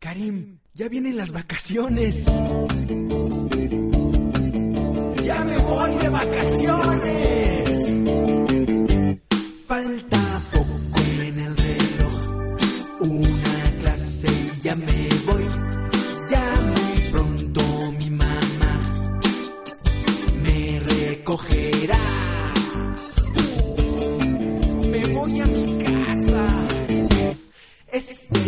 Karim, ya vienen las vacaciones. ¡Ya me voy de vacaciones! Falta poco en el reloj, una clase y ya me voy. Ya muy pronto mi mamá me recogerá. Me voy a mi casa.